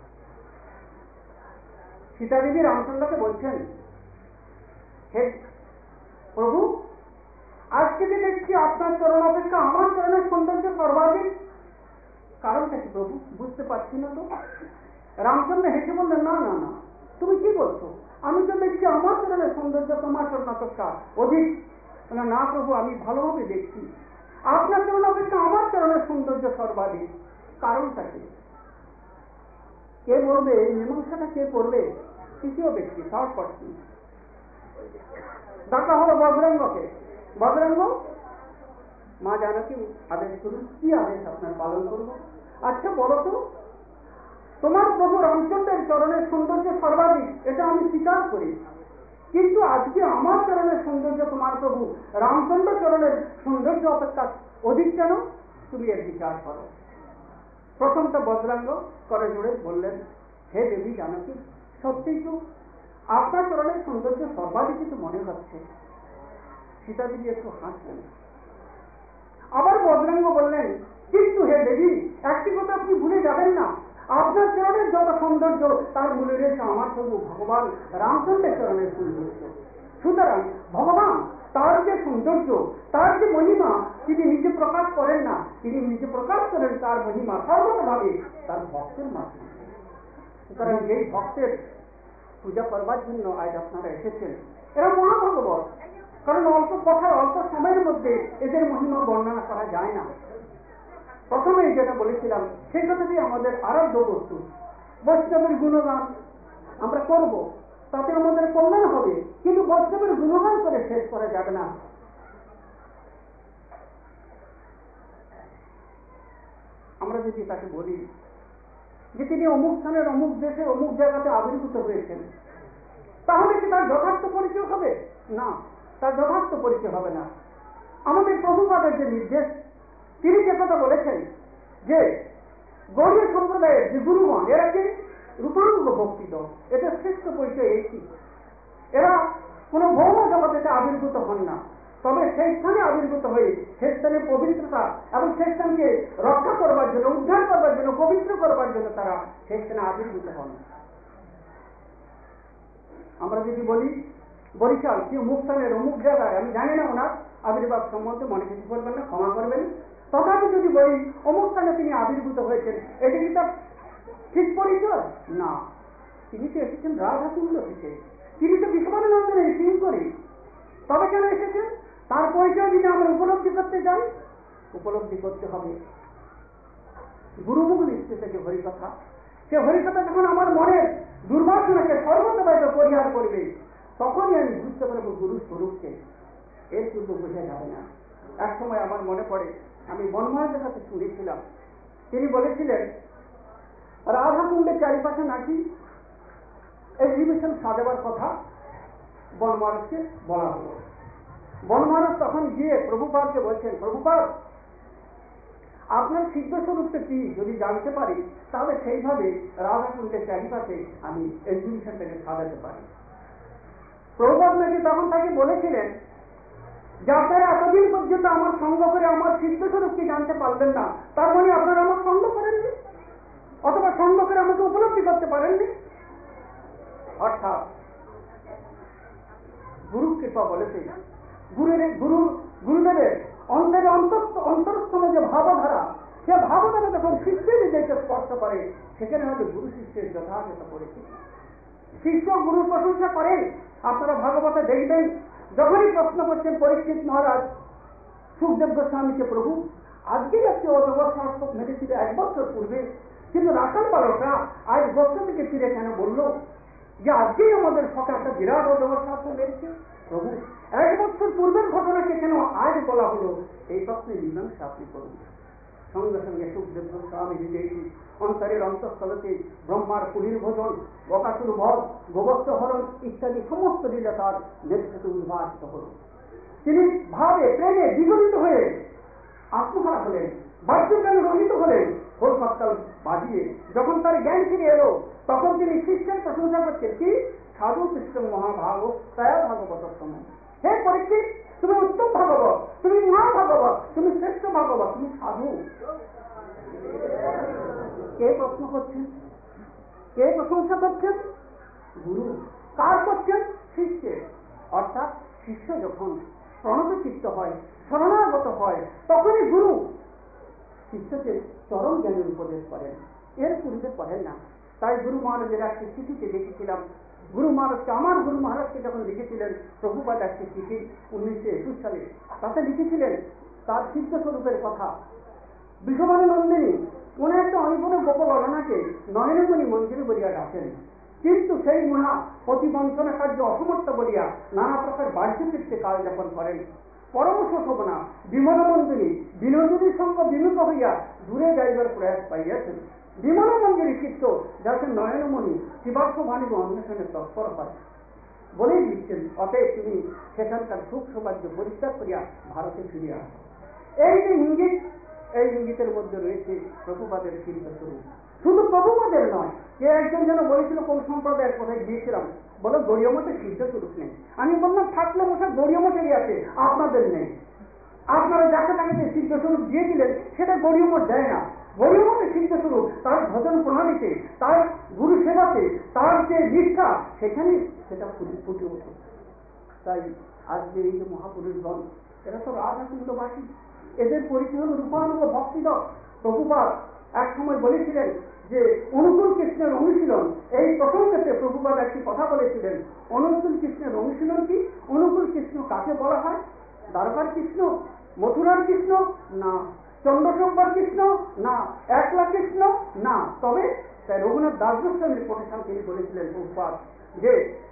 সীতা দেবী রামচন্দ্রকে বলছেন, হে প্রভু, আজকে যে দেখছি আপনার চরণ অপেক্ষা আমার চরণের সৌন্দর্য সর্বাধিক, কারণটা কি প্রভু? বুঝতে পারছি না তো। রামচন্দ্র হেসে বললেন, না না না, তুমি কি বলছো? আমি তো দেখছি আমার চরণের সৌন্দর্য তোমার চরণ অপেক্ষা অধিক। না প্রভু, আমি ভালোভাবে দেখছি আপনার চরণ অপেক্ষা আমার চরণের সৌন্দর্য সর্বাধিক, কারণটা কি? কে বলবে? এই মীমাংসাটা কে করবে? তৃতীয় ব্যক্তি, থার্ড পার্সন। ডাকা হলো বজরঙ্গকে। বজরঙ্গ, মা জানকী আদেশ করুন, কি আদেশ আপনার পালন করবো? আচ্ছা বলো তো, তোমার প্রভু রামচন্দ্রের চরণের সৌন্দর্য সর্বাধিক, এটা আমি স্বীকার করি, কিন্তু আজকে আমার চরণের সৌন্দর্য তোমার প্রভু রামচন্দ্র চরণের সৌন্দর্য অপেক্ষা অধিক কেন? তুমি এর বিচার করো। প্রথমটা বজরঙ্গ করে জুড়ে বললেন, হে দেবী জানকী, সত্যিই তো আপনার চরণের সৌন্দর্য সর্বাধিক তো মনে হচ্ছে। সীতা দেবী একটু হাসলেন। আবার বজরঙ্গ বললেন, কিন্তু হে দেবী, একটি কথা আপনি ভুলে যাবেন না, আপনার চরণের যত সৌন্দর্য তার মূলে রয়েছে আমার প্রভু ভগবান রামচন্দ্রের চরণের সৌন্দর্য। সুতরাং ভগবান তার যে সৌন্দর্য, তার যে মহিমা তিনি নিজে প্রকাশ করেন না, তিনি নিজে প্রকাশ করেন তার মহিমা সর্বতভাবে তার ভক্তের মাধ্যমে। সুতরাং এই ভক্তের পূজা করবার জন্য আজ আপনারা এসেছেন, এরা মহাভগবত। কারণ অল্প কথার অল্প সময়ের মধ্যে এদের মহিমা বর্ণনা করা যায় না। প্রথমে যেটা বলেছিলাম সেই কথাটি আমাদের আরাধ্য বস্তু। বৈষ্ণবের গুণগান আমরা করব, তাতে আমাদের কল্যাণ হবে, কিন্তু বৈষ্ণবের গুণগান করে শেষ করা যাবে না। আমরা যদি তাকে বলি যে তিনি অমুক স্থানের অমুক দেশে অমুক জায়গাতে আবির্ভূত হয়েছেন, তাহলে কি তার যথার্থ পরিচয় হবে? না, তার যথার্থ পরিচয় হবে না। আমাদের প্রভুপাদের যে নির্দেশ, তিনি যে কথা বলেছেন যে গৌড়ীয় সম্প্রদায়ের যে গুরুগণ, এরা কি রূপাঙ্গ ভক্তিত, এটা শ্রেষ্ঠ পরিচয় একটি। এরা কোন ভৌম জগতে আবির্ভূত হন না, তবে সেই স্থানে আবির্ভূত হয়ে সেই স্থানের পবিত্রতা এবং সেই স্থানকে রক্ষা করবার জন্য, উদ্ধার করবার জন্য, পবিত্র করবার জন্য তারা সেই স্থানে আবির্ভূত হন। আমরা যদি বলি বরিশাল কি অমুক স্থানের অমুক জায়গায়, আমি জানি না ওনার আবির্ভাব সম্বন্ধে, মনে কিছু করবেন না, ক্ষমা করবেন, তথাপি যদি বলি অমুক স্থানে তিনি আবির্ভূত হয়েছেন, এটি কি তার ঠিক পরিচয়? না, তিনি তো এসেছেন রাধাকুণ্ড থেকে, তিনি তো বিশ্ববানন্দনের সিং করি, তবে কেন এসেছেন? তার পরিচয় যদি আমরা উপলব্ধি করতে চাই, উপলব্ধি করতে হবে গুরুমুখ দৃষ্টি থেকে হরিকথা। সে হরিকথা যখন আমার মনের দুর্বাসনাকে সর্বতভাবে পরিহার করবে, তখনই আমি বুঝতে পারবো গুরু স্বরূপকে। এর কিন্তু বোঝা যাবে না। এক সময় আমার মনে পড়ে, আমি বনমায়ের কাছে শুনেছিলাম, তিনি বলেছিলেন রাধাকুণ্ডের চারিপাশে নাকি এক্সিবিশন সাজাবার কথা বনমারসকে বলা হলো। বনমারস তখন গিয়ে প্রভুপাদকে বলছেন, প্রভুপাদ, আপনার সিদ্ধ স্বরূপটা কি যদি জানতে পারি, তাহলে সেইভাবে রাধাকুণ্ডের চারিপাশে আমি এক্সিবিশনটাকে সাজাতে পারি। প্রভুপাদ নাকি তখন তাকে বলেছিলেন যে আপনারা এতদিন পর্যন্ত আমার সঙ্গ করে আমার সিদ্ধ স্বরূপকে জানতে পারলেন না, তার মানে আপনারা আমার সঙ্গ করেননি, অথবা সঙ্গ করে আমাকে উপলব্ধি করতে পারেননি। অর্থাৎ গুরু কৃপা বলেছে, গুরুর গুরু গুরুদেবের অন্তরের অন্তরস্থলে যে ভাবধারা, সে ভাবধারা যখন শিষ্যের হৃদয়কে স্পর্শ করে, সেখানে হবে গুরু শিষ্যের যথাযথ পরিচিতি। শিষ্য গুরু প্রশংসা করেন। আপনারা ভাগবতে দেখবেন, যখনই প্রশ্ন করছেন পরীক্ষিত মহারাজ সুখদেব গোস্বামীকে, প্রভু আজকে একটি অজগর মেরেছিল এক বছর পূর্বে, কিন্তু রাখাল বালকরা আজ বছর থেকে ফিরে কেন বলল যে আজকেই আমাদের সকা একটা বিরাট অজগর শাস্ত্র মেরেছে? প্রভু এক বছর পূর্বের ঘটনাকে কেন আজ বলা হলো? এই প্রশ্নে মীমাংসা আপনি করুন। সঙ্গে সঙ্গে সুখদেব গোস্বামী বিজয়ী অন্তরের অন্তঃস্থলতে ব্রহ্মার পুরীর ভোজন, বকাসুর বধ, গোবস্ত্র হরণ ইত্যাদি সমস্ত লীলা তার নেতৃত্বে উদ্ভাসিত হল। তিনি ভাবে প্রেমে বিগলিত হয়ে আত্মহারা হলেন, বাহ্যজ্ঞানে রহিত হলেন। খোল খটকাল বাজিয়ে যখন তার জ্ঞান ফিরে এলো, তখন তিনি শিষ্যের প্রশংসা করছেন, কি সাধু কৃষ্ণ মহাভাগ তয়া ভাগবতম। হে পরীক্ষিত, তুমি উত্তম ভাগবত, তুমি মহাভাগবত, তুমি শ্রেষ্ঠ ভাগবত, তুমি সাধু। কে প্রশ্ন করছেন? কে প্রশংসা করছেন? গুরু। কার করছেন? শিষ্যের। অর্থাৎ শিষ্য যখন প্রণতচিত্ত হয়, শরণাগত হয়, তখনই গুরু শিষ্যকে চরম জ্ঞানের উপদেশ করেন, এর পূর্বে করেন না। তাই গুরু মহারাজের একটি চিঠিতে দেখেছিলাম, গুরু মহারাজকে, আমার গুরু মহারাজকে যখন লিখেছিলেন প্রভুপাদ একটি চিঠি উনিশশো একুশ সালে, তাতে লিখেছিলেন তার সিদ্ধ স্বরূপের কথা। বিষবাণী নন্দিনী কোন একটা অনিপুণ গোপগণনাকে নয়নমণি মন্দিরে বলিয়া ডাকেন, কিন্তু সেই মহা প্রতিবঞ্চনা কার্য অসমর্থ বলিয়া নানা প্রকার বাহ্যচিত্তে কাল যাপন করেন। পরমশ শোভনা বিমল মন্দিরী বিনোদিনীর সঙ্গে বিমুখ হইয়া দূরে যাইবার প্রয়াস পাইয়াছেন। বিমল মন্দিরী চিত্ত যাকে নয়নমণি শিবার্থ বাণী অন্বেষণে তৎপর হয় বলেই দিচ্ছেন, অতএব তুমি সেখানকার সুখ সৌভাগ্য পরিত্যাগ করিয়া ভারতে ফিরে আস। এই যে ইঙ্গিত, এই ইঙ্গিতের মধ্যে রয়েছে প্রভুপাদের শিল্প স্বরূপ। শুধু প্রভুপাদের নয়, কে একজন যেন বলেছিল কোন সম্প্রদায়ের কোথায় গিয়েছিলাম, বলো গড়িয়া মঠের শিল্প স্বরূপ নেই। আমি বললাম থাকলে মশাই গড়িয়া মঠেরই আছে, আপনাদের নেই। আপনারা যাকে তাকে যে শিল্প স্বরূপ দিয়েছিলেন সেটা গড়িয়া মঠ দেয় না। গড়িয়া মঠের শিল্প স্বরূপ তার ভজন প্রণালীতে, তার গুরু সেবাতে, তার যে নিষ্ঠা, সেখানে সেটা ফুটে ওঠে। তাই আজকে এই যে মহাপুরুষগণ, এরা তো রাধাকুণ্ডবাসী, এদের পরিচয় হল রূপানুগ ভক্তিদক। প্রভুপাদ এক সময় বলেছিলেন যে অনুকূল কৃষ্ণের অনুশীলন, এই প্রসঙ্গতে প্রভুপাদ একটি কথা বলেছিলেন। অনুকূল কৃষ্ণের অনুশীলন কি? অনুকূল কৃষ্ণ কাকে বলা হয়? দ্বারকার কৃষ্ণ, মথুরার কৃষ্ণ না, চন্দ্রশঙ্কর কৃষ্ণ না, একলা কৃষ্ণ না। তবে রঘুনাথ দাস গোস্বামীর কোটেশন তিনি বলেছিলেন প্রভুপাদ, যে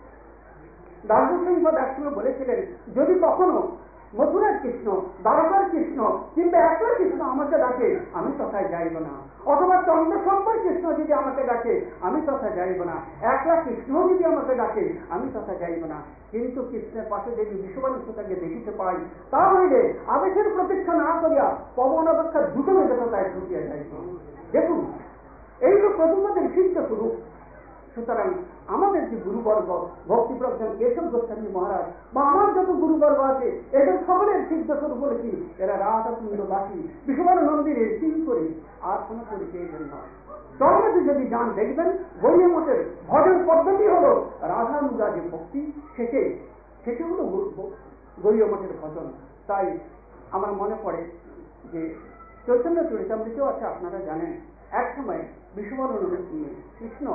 দাস গোস্বামী একসময় বলেছিলেন, যদি কখনো মথুরার কৃষ্ণ, দ্বারকার কৃষ্ণ কিংবা একলা কৃষ্ণ আমাকে ডাকে, আমি তথায় যাইব না। অথবা চন্দ্রশঙ্কর কৃষ্ণ যদি আমাকে ডাকে, আমি তথা যাইব না। একলা কৃষ্ণ যদি আমাকে ডাকে, আমি তথা যাইব না। কিন্তু কৃষ্ণের পাশে যদি বিষবাণী সুতাকে দেখিতে পাই, তা হইলে আবেশের প্রতীক্ষা না করিয়া পবন অপেক্ষা দ্রুত বেদতায় ঢুকিয়া যাইব। দেখুন, এই তো প্রভুপাদের সিদ্ধ স্বরূপ। সুতরাং আমাদের যে গুরুবর্গ, ভক্তিপ্রজ্ঞান কেশব গোস্বামী মহারাজ বা আমার যত গুরুবর্গ আছে, এদের সকলের সিদ্ধ স্বরূপ বলে কি এরা রাধাকুণ্ডবাসী, বিষবানন্দিনীর তিন করে, আর কোন পরিচয়ের নয়। জন্মতে যদি যান দেখবেন, গৌরী মঠের ভজন পদ্ধতি হল রাধানুগা যে ভক্তি, সেকে সেটি হল গৌরী মঠের ভজন। তাই আমার মনে পড়ে যে চৈতন্য চরিতামৃতেও আছে, আপনারা জানেন এক সময় বিষবানন্দ কৃষ্ণ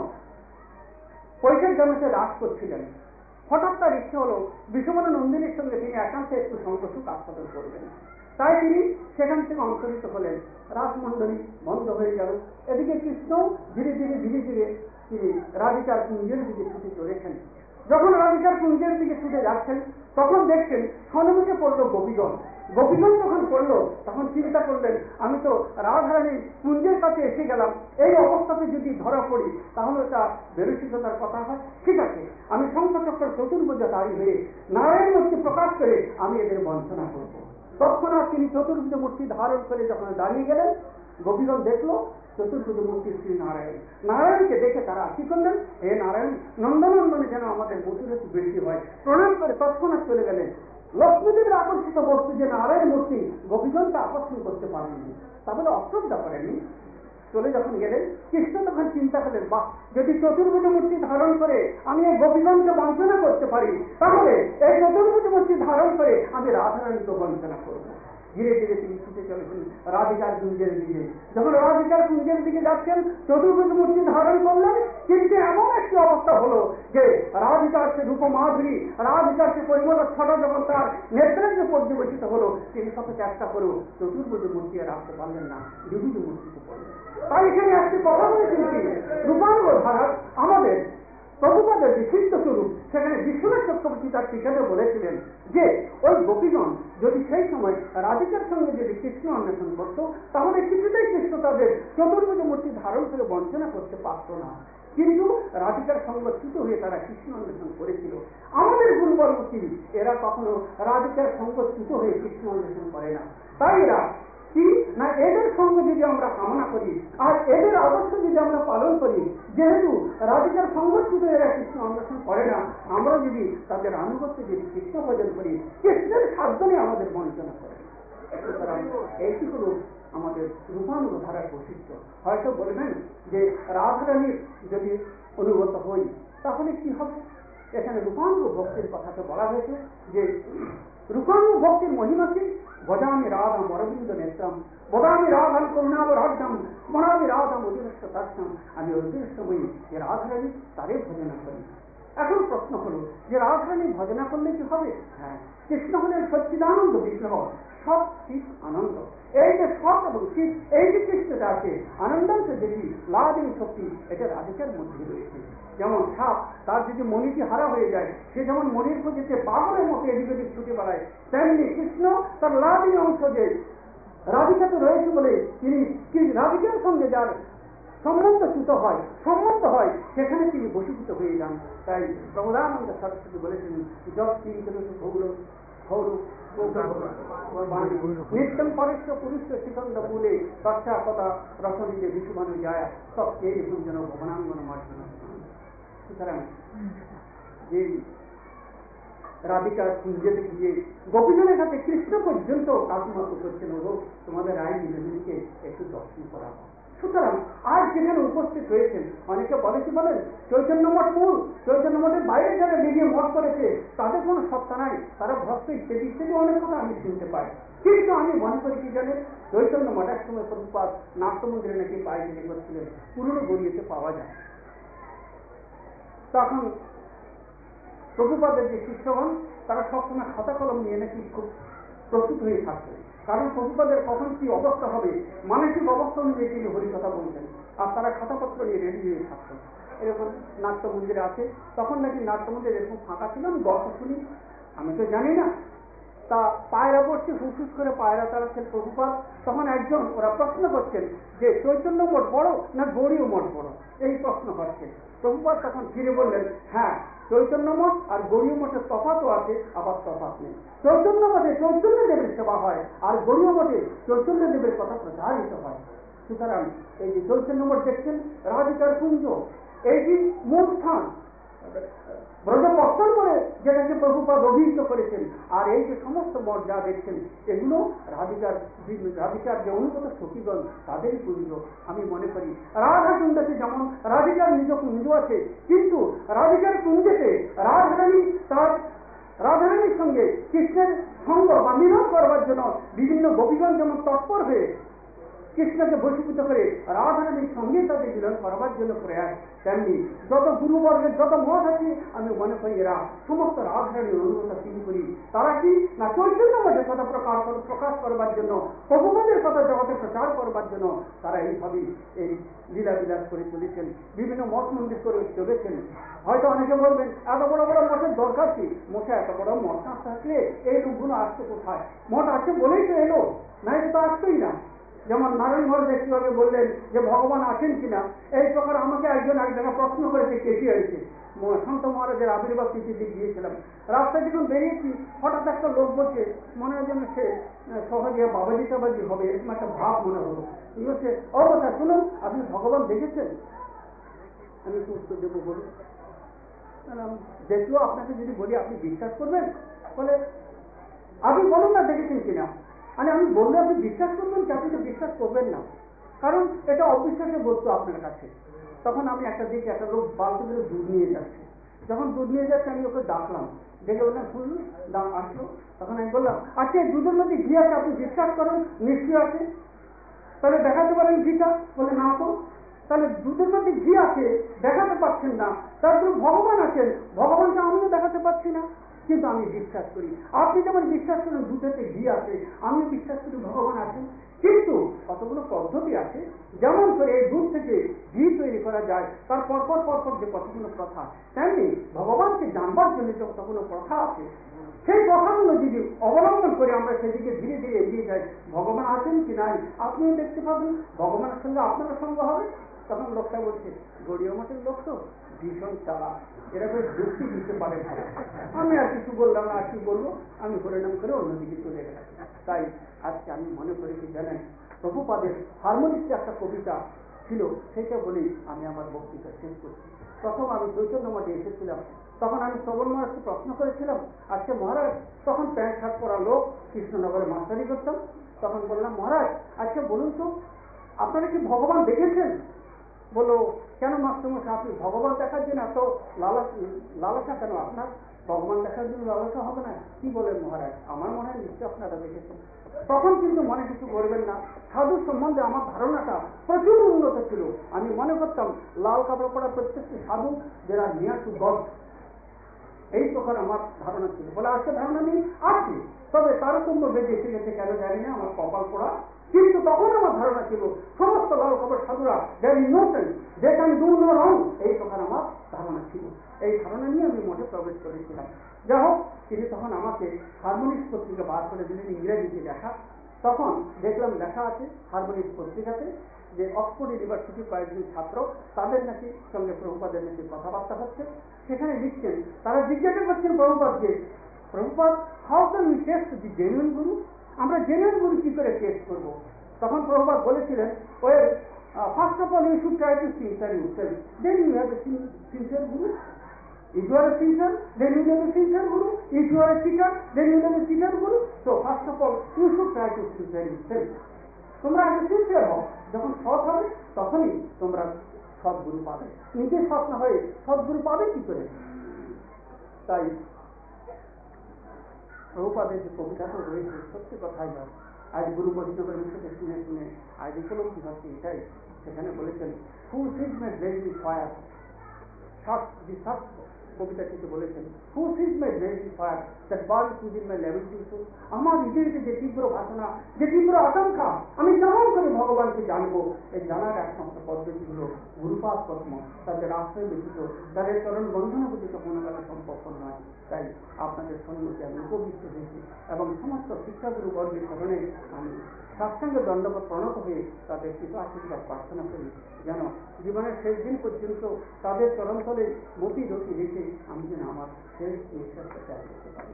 পৈশের জমিতে রাস করছিলেন। হঠাৎ তার ইচ্ছে হলো বিষবানন্দ নন্দিনীর সঙ্গে তিনি একান্তে একটু সন্তোষ আস্বাদন করবেন। তাই তিনি সেখান থেকে অন্তরিত হলেন। রাসমণ্ডলী বন্ধ হয়ে গেল। এদিকে কৃষ্ণ ধীরে ধীরে ধীরে ধীরে তিনি রাধিকার কুঞ্জের দিকে ছুটে চলেছেন। যখন রাধিকার কুঞ্জের দিকে ছুটে যাচ্ছেন, তখন দেখছেন সন্মুখে পড়লো গোপীগণ। গোপীগণ যখন পড়লো, তখন চিন্তা করলেন, আমি তো রাধারানীর কুঞ্জের কাছে এসে গেলাম, এই অবস্থাতে যদি ধরা পড়ি তাহলে তা বেরসিকতার কথা হয়। ঠিক আছে, আমি শঙ্খচক্র চতুর্ভুজধারী হয়ে নারায়ণ মূর্তি প্রকাশ করে আমি এদের বঞ্চনা করব। তৎক্ষণাৎ তিনি চতুর্ভুজ মূর্তি ধারণ করে যখন দাঁড়িয়ে গেলেন, গোপীগণ দেখলো চতুর্ভুজ মূর্তি শ্রী নারায়ণ। নারায়ণকে দেখে তারা কি করলেন, হে নারায়ণ, নন্দনন্দনে যেন আমাদের মধুরতি বৃদ্ধি হয়, প্রণাম করে তৎক্ষণাৎ চলে গেলেন। লক্ষ্মীদেবীর আকর্ষিত বস্তু যে নারায়ণ মূর্তি, গোপীগণকে আকর্ষণ করতে পারেননি, তাহলে অশ্রদ্ধা করেননি। চলে যখন গেলেন, কৃষ্ণ তখন চিন্তা করলেন, বাহ, যদি চতুর্ভুজ মূর্তি ধারণ করে আমি এই গোপীগণকে বঞ্চনা করতে পারি, তাহলে এই চতুর্ভুজ মূর্তি ধারণ করে আমি রাধারানীকে বঞ্চনা করবো। ধীরে ধীরে তিনি ছুটে চলেছেন রাধিকার কুঞ্জের দিকে। যখন রাধিকার কুঞ্জের দিকে যাচ্ছেন, চতুর্ভুজ মূর্তি ধারণ করলেন, কিন্তু এমন একটি অবস্থা হলো যে রাধিকার সে রূপ মাধুরী, রাধিকার সে পরিমল ছটা যখন তার নেত্রে পর্যবেসিত হলো, তিনি শত চেষ্টা করেও চতুর্ভুজ মূর্তি আর রাখতে পারলেন না, দ্বিভুজ মূর্তিতে পড়লেন। তাই এখানে একটি কথা বলেছেন কি, রূপানুগ ধারা আমাদের প্রভুপাদের যে সিদ্ধ স্বরূপ, সেখানে বিশ্বনাথ চক্রবর্তী তার টিকাতে বলেছিলেন যে ওই গোপীগণ যদি সেই সময় রাধিকার সঙ্গে যদি কৃষ্ণ অন্বেষণ করত, তাহলে কিছুতেই কৃষ্ণ তাদের চতুর্ভুজ মূর্তি ধারণ করে বঞ্চনা করতে পারত না। কিন্তু রাধিকার সঙ্গচ্যুত হয়ে তারা কৃষ্ণ অন্বেষণ করেছিল। আমাদের গুরুবর্গ কি, এরা কখনো রাধিকার সঙ্গচ্যুত হয়ে কৃষ্ণ অন্বেষণ করে না। তাই এরা কি না, এদের সঙ্গে যদি আমরা কামনা করি আর এদের আদর্শ যদি আমরা পালন করি, যেহেতু রাধিকার সঙ্গচ্যুত এরা কৃষ্ণ অন্বেষণ করে না, আমরা যদি তাদের আনুগত্য যদি কৃষ্ণ ভজন করি, কৃষ্ণের সাধ্যনে আমাদের বঞ্চনা করে। সুতরাং এইটি হল আমাদের রূপানুগ ধারার বৈশিষ্ট্য। হয়তো বলবেন যে রাধারানীর যদি অনুগত হই তাহলে কি হবে? এখানে রূপানুগ ভক্তির কথাতে বলা হয়েছে যে রূপানুগ ভক্তির মহিমা কি? ভজামি রাধাম অরবিন্দ নেত্রম, বদামি রাধাম করুণাবরাঢ্যম, স্মরামি রাধাম অধিনষ্ট তার্থম। আমি অধিনষ্টময়ী যে রাধারানী তারে ভজনা করি। এখন প্রশ্ন হলো যে রাধারানী ভজনা করলে কি হবে? হ্যাঁ, কৃষ্ণ হলেন সচ্চিদানন্দ বিগ্রহ, সৎ চিৎ আনন্দ। এই যে সৎ এবং চিৎ, এই যে কৃষ্ণটা আছে, আনন্দাংশ দেবী লাদিন শক্তি, এটা রাধিকার মধ্যে রয়েছে। যেমন সাপ, তার যদি মণিটি হারা হয়ে যায়, সে যেমন মণির খুঁজেতে পাগলের মতো এদিক ওদিক ছুটে বেড়ায়, তেমনি কৃষ্ণ তার লাদিন অংশ যে রাধিকাতে রয়েছে বলে তিনি কি রাধিকার সঙ্গে যার সম্বন্ধচ্যুত হয়, সম্মত হয়, সেখানে তিনি বশীভূত হয়ে যান। তাই প্রবোধানন্দ সরস্বতী বলেছেন, যত তিনি ভৌল ভৌল নিত্যম পরেশ পুরুষ শিখন্দ মূলে তৎসা কথা রসনীতে বিশুমানু যায় সব কে গুঞ্জন ভবনাঙ্গন মার্জন। সুতরাং যে রাধিকার কুঞ্জেতে গিয়ে গোপীজনের কাছে কৃষ্ণ পর্যন্ত কাকুমাকু করছেন, ওরও তোমাদের রায় বিনোদিনীকে একটু দর্শন করা হয়। সুতরাং আর যেখানে উপস্থিত হয়েছেন, অনেকে বলে কি বলেন চৈতন্য মঠ মূল, চৈতন্য মঠের বাইরে যারা বেরিয়ে মঠ করেছে তাদের কোনো সত্তা নাই, তারা ভক্ত ইত্যাদি ইত্যাদি অনেক কথা আমি শুনতে পাই। কিন্তু আমি মনে করি কি জানেন, চৈতন্য মঠের সময় প্রভুপাদ নাট্যমন্দিরে নাকি পায়চারি করছিলেন, পুরনো গড়িয়েতে পাওয়া যায়। তখন প্রভুপাদের যে শিষ্যগণ তারা সবসময় খাতা কলম নিয়ে নাকি খুব প্রস্তুত হয়ে থাকতেন, কারণ প্রভুপাদের কখন কি অবস্থা হবে মানসিক অবস্থা অনুযায়ী তিনি হরিকথা বলতেন, আর তারা খাতাপত্র নিয়ে রেডি হয়ে থাকতেন। এরকম নাট্য মন্দিরে আছে, তখন নাকি নাট্য মন্দির এরকম ফাঁকা ছিল, আমি গল্প শুনি, আমি তো জানি না। তা পায়রা পড়ছে, হুসুস করে পায়রা তাড়াচ্ছেন প্রভুপাদ। তখন একজন ওরা প্রশ্ন করছেন যে চৈতন্য মঠ বড় না গৌড়ীয় মঠ বড়, এই প্রশ্ন করছে। প্রভুপাদ তখন ফিরে বললেন, হ্যাঁ, চৈতন্য মঠ আর গৌড়ীয় মঠের তফাৎও আছে, আবার তফাৎ নেই। চৈতন্য মঠে চৈতন্য দেবের সেবা হয়, আর গৌড়ীয় মঠে চৈতন্য দেবের কথা প্রচারিত হয়। সুতরাং এই যে চৈতন্য মঠ দেখছেন, রাধিকার কুঞ্জ, এই যে মূল স্থান ব্রজপত্তন করে যেটাকে প্রভুপাদ অভিহিত করেছেন, আর এই যে সমস্ত মঠ যা দেখছেন এগুলো রাধিকার রাধিকার যে অনুগত সখীগণ তাদেরই কুঞ্জ। আমি মনে করি রাধা কুঞ্জতে যেমন রাধিকার নিজ কুঞ্জ আছে, কিন্তু রাধিকার কুঞ্জেতে রাধারানী তার রাধারানীর সঙ্গে কৃষ্ণের সঙ্গ বা মিলন করবার জন্য বিভিন্ন গোপীগণ যেমন তৎপর হয়ে কৃষ্ণকে বশীভূত করে রাধারানীর সঙ্গে তাদের মিলন করবার জন্য প্রয়াস, তেমনি যত গুরুবর্গের যত মঠ আছে আমি মনে করি এরা সমস্ত রাধারানীর অনুগত তিনি করি। তারা কি না চৈতন্য মঠের কথা প্রকাশ প্রকাশ করবার জন্য, প্রভুপাদের কথা জগতে প্রচার করবার জন্য তারা এইভাবেই এই লীলা বিলাস করে চলেছেন, বিভিন্ন মঠ মন্দির করে চলেছেন। হয়তো অনেকে বলবেন এত বড় বড় মঠের দরকার কি, মঠে এত বড় মঠ না থাকলে এই লোকগুলো আসছে কোথায়? মঠ আছে বলেই তো এলো, না এটা তো আসতোই না। যেমন নারায়ণ মহারাজ একটুভাবে বললেন যে ভগবান আছেন কিনা, এই প্রকার আমাকে একজন এক জায়গায় প্রশ্ন করেছে, কেটে হয়েছে সন্ত মহারাজের আবির্ভাব তিথিতে গিয়েছিলাম, রাস্তায় যখন বেরিয়েছি হঠাৎ একটা লোক বলছে মনে হয় যেন সে সহজে বাবাজি টাবাজি হবে, এরকম একটা ভাব মনে হলো। কি হচ্ছে, ও কথা শুনুন, আপনি ভগবান দেখেছেন? আমি কি উত্তর দেবো বলুন? দেখলো আপনাকে যদি বলি আপনি বিশ্বাস করবেন? বলে আপনি বলুন না দেখেছেন কিনা। মানে আমি বললে আপনি বিশ্বাস করবেন কি? আপনি তো বিশ্বাস করবেন না, কারণ এটা অবিশ্বাসের বস্তু আপনার কাছে। তখন আমি একটা দিকে একটা লোক বালতি করে দুধ নিয়ে যাচ্ছে, যখন দুধ নিয়ে যাচ্ছে আমি ওকে ডাকলাম, দেখে বললাম শুনলুন, দাম আসলো। তখন আমি বললাম আচ্ছা এই দুধের মধ্যে ঘি আছে, আপনি বিশ্বাস করেন? নিশ্চয়ই আছে। তাহলে দেখাতে পারেন ঘিটা? বলে না তো। তাহলে দুধের মধ্যে ঘি আছে, দেখাতে পারছেন না, তারপরে ভগবান আছেন, ভগবানকে আমিও দেখাতে পারছি না, কিন্তু আমি বিশ্বাস করি। আপনি যেমন বিশ্বাস করেন দুধেতে ঘি আছে, আমি বিশ্বাস করি ভগবান আছেন। কিন্তু কতগুলো পদ্ধতি আছে, যেমন করে এই দুধ থেকে ঘি তৈরি করা যায়, তার পরপর পরপর যে কতগুলো প্রথা, তেমনি ভগবানকে জানবার জন্য যে কতগুলো প্রথা আছে, সেই কথাগুলো যদি অবলম্বন করে আমরা সেদিকে ধীরে ধীরে এগিয়ে যাই, ভগবান আছেন কি নাই আপনিও দেখতে পাবেন, ভগবানের সঙ্গে আপনারও সঙ্গ হবে। তখন লোকটা বলছে গড়িয়া মঠের লোক তো ভীষণ চালাক, এরকম যুক্তি দিতে পারে ভালো। আমি আর কিছু বললাম না, আর কি বলবো, আমি হরিনাম করে অন্যদিকে চলে গেলাম। তাই আজকে আমি মনে করি কি জানেন, প্রভুপাদের হারমোনিস্টে একটা কবিতা ছিল, সেটা বলেই আমি আমার বক্তৃতা শেষ করছি। প্রথম আমি চৈতন্য মঠে এসেছিলাম তখন আমি শ্রবণ মহারাজকে প্রশ্ন করেছিলাম, আজকে মহারাজ, তখন প্যান্ট শার্ট পরা লোক, কৃষ্ণনগরে মাস্টারি করতাম, তখন বললাম, মহারাজ আজকে বলুন তো আপনারা কি ভগবান দেখেছেন? বলো, কেন মাস্টারমশাই আপনি ভগবান দেখার জন্য এত লালসা লালসা কেন? আপনার ভগবান দেখার জন্য লালসা হবে না? কি বলেন মহারাজ? আমার মনে হয় নিশ্চয় আপনারা দেখেছেন। তখন কিন্তু মনে কিছু করবেন না, সাধু সম্বন্ধে আমার ধারণাটা প্রচুর উন্নত ছিল। আমি মনে করতাম লাল কাপড় পরা প্রত্যেকটি সাধু যারা নিয়ার টু গড, এই প্রকার আমার ধারণা ছিল। বলে আজকে ধারণা নেই, আছে, তবে তারতম্য বেঁধে এসে গেছে কেন জানি না, আমার কপাল পড়া। কিন্তু তখন আমার ধারণা ছিল সমস্ত লাল কাপড় সাধুরা যারা ইনোসেন্ট, যে কান দূর ন রং, এই প্রকার আমার ধারণা ছিল। এই ধারণা নিয়ে আমি মঠে প্রবেশ করেছিলাম। যাই হোক, তিনি তখন আমাকে হারমোনিক্স পত্রিকা বার করে দিলেন, ইংরেজিতে লেখা। তখন দেখলাম লেখা আছে হারমোনিক্স পত্রিকাতে যে অক্সফোর্ড ইউনিভার্সিটির কয়েকজন ছাত্র, তাদের নাকি সঙ্গে প্রভুপাদের নাকি কথাবার্তা হচ্ছে। সেখানে লিখছেন, তারা জিজ্ঞাসা করছেন প্রভুপাদকে, Prabhupada, how can we test the genuine guru? আমরা জেনুইন গুরু কি করে টেস্ট করবো? তখন প্রভুপাদ বলেছিলেন, well, first of all you should try to sincere yourself, then you have a sincere guru. If you are a sincere, then you will have a sincere guru. If you are a cheater, then you will have a cheater guru. So first of all, you should try to sincere yourself. তোমরা আগে sincere হও, যখন সৎ হবে তখনই তোমরা সৎগুরু পাবে। নিজে সৎ না হয়ে সৎগুরু পাবে কি করে? তাই প্রভুপাদের যে কবিতাটা রয়েছে, সত্যি কথাই হয়। আজ গুরু বৈষ্ণবের মুখে শুনে শুনে আজ উপলব্ধি হচ্ছে এটাই। সেখানে বলেছেন, who sees my blazing fire, কবিতাটিতে বলেছেন, who sees my blazing fire that burns within my levitating soul. আমার হৃদয়তে যে তীব্র বাসনা, যে তীব্র আকাঙ্ক্ষা, আমি কেমন করে ভগবানকে জানবো, এই জানার একমাত্র পদ্ধতি হল গুরুপাদ পদ্ম। তাদের আশ্রয় ব্যতীত, তাদের চরণ বন্ধনা ব্যতীত মনোকালে সম্পর্ক নয়। তাই আপনাদের সম্মুখে আমি উপবিষ্ট হয়েছি এবং সমস্ত শিক্ষাগুরু বর্গের স্মরণে আমি সাষ্টাঙ্গে দণ্ডবত প্রণত হয়ে তাদের কৃপা আশীর্বাদ প্রার্থনা করি, যেন জীবনের শেষ দিন পর্যন্ত তাদের চরণতলে মতি রতি রেখে আমি যেন আমার শেষ নিঃশ্বাসটা ত্যাগ করতে পারি।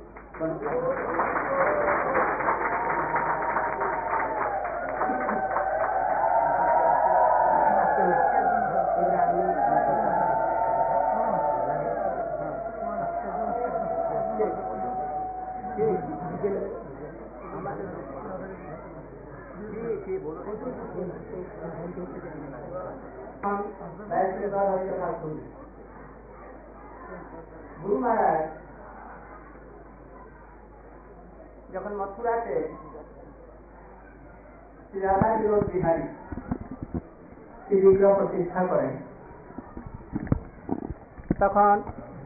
গুরু মহারাজ যখন মথুরাতে শ্রী রাধা বিনোদ বিহারী শ্রী বিগ্রহ প্রতিষ্ঠা করেন, তখন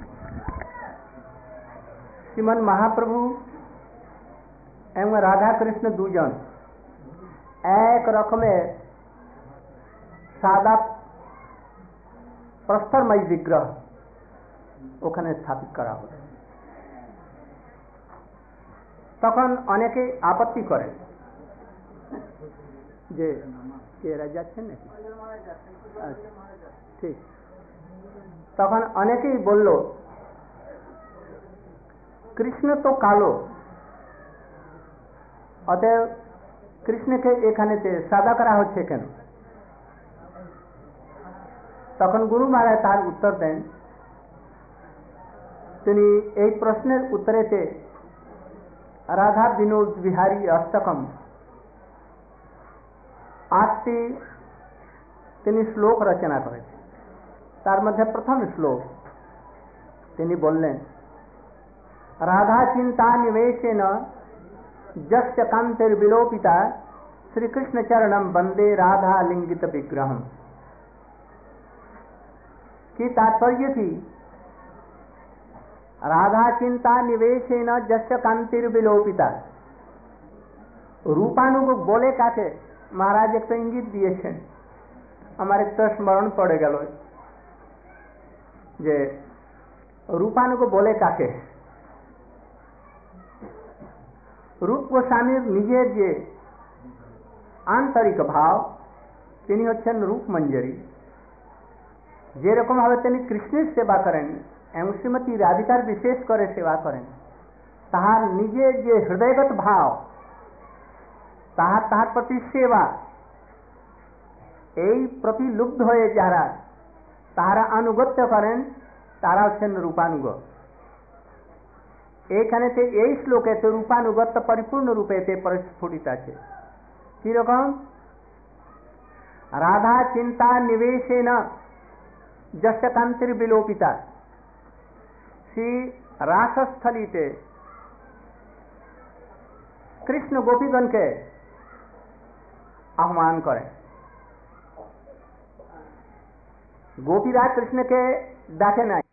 শ্রীমন মহাপ্রভু এবং রাধা কৃষ্ণ দুজন এক রকমের সাদা প্রস্তরময় বিগ্রহ ওখানে স্থাপিত করা হলো। তখন অনেকে আপত্তি করে যে এরা যাচ্ছেন নাকি, ঠিক। তখন অনেকেই বলল, কৃষ্ণ তো কালো, অতএব কৃষ্ণকে এখানেতে সাদা করা হচ্ছে কেন? তখন গুরু মহারাজ তার উত্তর দেন। তিনি এই প্রশ্নের উত্তরেতে রাধা বিনোদ বিহারী অষ্টকম আটটি তিনি শ্লোক রচনা করেছেন। তার মধ্যে প্রথম শ্লোক তিনি বললেন, রাধা চিন্তা নিবেশেন যস্য কান্তির বিলোপিতা শ্রীকৃষ্ণ চরণম বন্দে राधा लिंगित विग्रहम। की तात्पर्य थी, राधा चिंता निवेशेन जस्य कांतिर विलोपिता। रूपानुग बोले काके महाराज एक तो इंगित दिएছেন, আমার একটা স্মরণ পড়ে গেল যে রূপানুগ বলে কাকে। রূপ গোস্বামীর নিজের যে আন্তরিক ভাব, তিনি হচ্ছেন রূপ মঞ্জরি। যেরকম ভাবে তিনি কৃষ্ণের সেবা করেন এবং শ্রীমতী রাধিকার বিশেষ করে সেবা করেন, তাহার নিজের যে হৃদয়গত ভাব, তাহার তাহার প্রতি সেবা, এই প্রতি লুব্ধ হয়ে যারা তাহারা আনুগত্য করেন, তারা হচ্ছেন রূপানুগ। এইখানেতে এই শ্লোকেতে রূপানুগত পরিপূর্ণ রূপেতে পরিস্ফুটিত আছে। কিরকম? রাধা চিন্তা নিবেশেন যস্য কান্তির বিলোপিতা। শ্রী রাসস্থলীতে কৃষ্ণ গোপীগণকে আহ্বান করেন। গোপীরা কৃষ্ণকে ডাকে নাই,